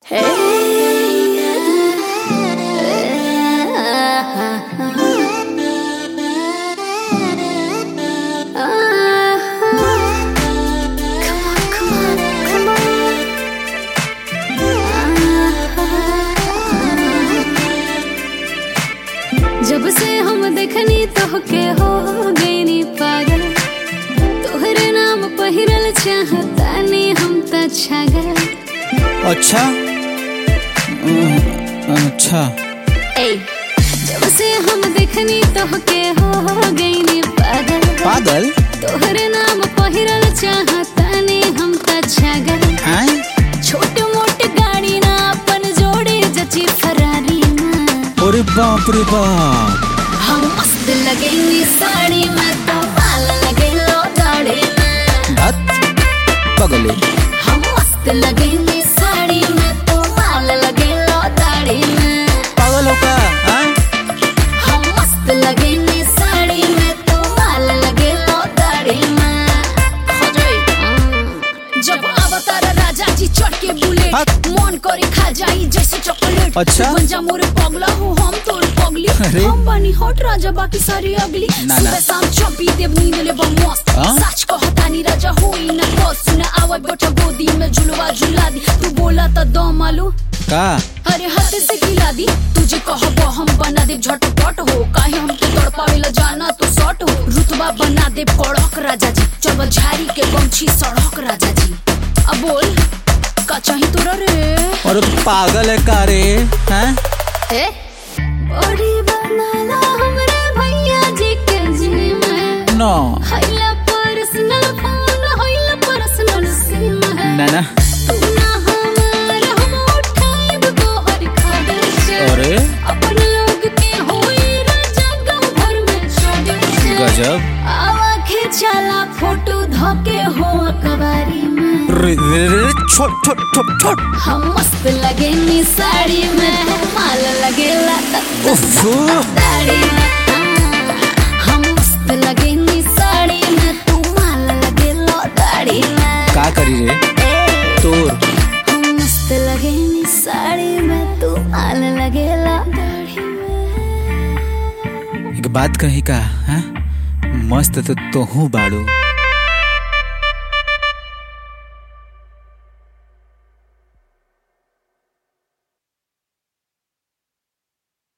जब से हम देखनी तोहके हो गईनी पागल, तोहरे नाम पहिरल चाहतानी हम त छागल। अच्छा अच्छा जब से हम देखनी तोहके हो गईनी पागल पागल, तोहरे नाम पहिरल चाहतानी हम त छागल। छोट मोट गाड़ी ना अपन जोड़ी जची फरारी ना। अरे बाप रे बाप, हम मस्त लगेंगी साड़ी में, तो बाल लगे लो दाढ़ी में। पगले हम मस्त लगेंगी साड़ी में, तो बाल लगे लो दाढ़ी में। पागल हो का? हम मस्त लगेंगी साड़ी में, तो बाल लगे लो दाढ़ी में। जब अवतार राजा जी चढ़ के बुलेट, मन करे खा जाई जैसे चॉकलेट। अच्छा बंजा मोरे पगला हो हम तोर पगली, हम बनी हॉट राजा बाकी सारी अगली। सुबह शाम चौपी देव नींद ले मस्त, सच कहतानी राजा होई ना बस। सुना आवाज बैठा गोदी में झुलवा झुला दी, तू बोला त दम आलू का? अरे हाथ से खिला दी, तुझे कहबो हम बना दे झटपट हो। काहे हम के तड़पावेला जाना तो सट हो। रुतबा बना दे कड़क राजा जी, चल झाड़ी के गमछी सड़क राजा जी। अब बोल का चाही तोरा रे? और पागल है का रे? हैं बॉडी बनाला हमरे भैया जी के जिम है नो, हैला पर्सनल फोन हैला पर्सनल सिम है। ना तू ना हमार हम उठाई दो हर खर्चा। अरे अपन लोग के होई राजा गांव भर में चढ़। गजब, आवा खिंचाला फोटो धके हो कबारी में। छोट छोट छोट छोट, हम मस्त लगेनी साड़ी में, माल लगेला दाढ़ी में। हम मस्त लगेनी साड़ी में, तू माल लगेला दाढ़ी में। का करी रे तोर? हम मस्त लगेनी साड़ी में, तू माल लगेला दाढ़ी में। एक बात कही का? मस्त तो तोहू बाड़ू।